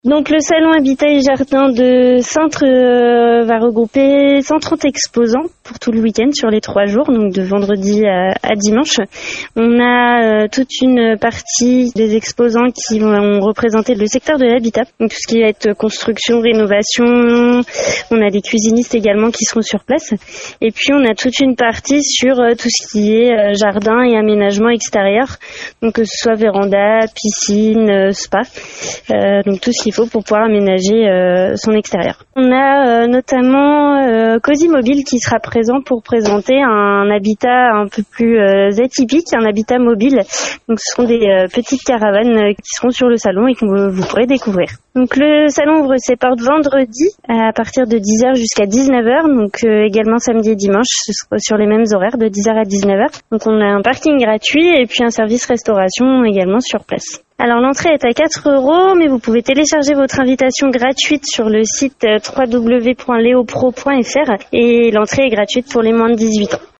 Donc le salon Habitat et Jardin de Cintre va regrouper 130 exposants pour tout le week-end sur les 3 jours, donc de vendredi à dimanche. On a toute une partie des exposants qui vont représenter le secteur de l'habitat, donc tout ce qui va être construction, rénovation. On a des cuisinistes également qui seront sur place. Et puis on a toute une partie sur tout ce qui est jardin et aménagement extérieur, donc que ce soit véranda, piscine, spa, donc tout ce qu'il faut pour pouvoir aménager son extérieur. On a notamment Cozy Mobile qui sera présent pour présenter un habitat un peu plus atypique, un habitat mobile. Donc ce seront des petites caravanes qui seront sur le salon et que vous pourrez découvrir. Donc le salon ouvre ses portes vendredi à partir de 10h jusqu'à 19h, donc également samedi et dimanche, ce sera sur les mêmes horaires de 10h à 19h. Donc on a un parking gratuit et puis un service restauration également sur place. Alors l'entrée est à 4 €, mais vous pouvez télécharger votre invitation gratuite sur le site www.leopro.fr et l'entrée est gratuite pour les moins de 18 ans.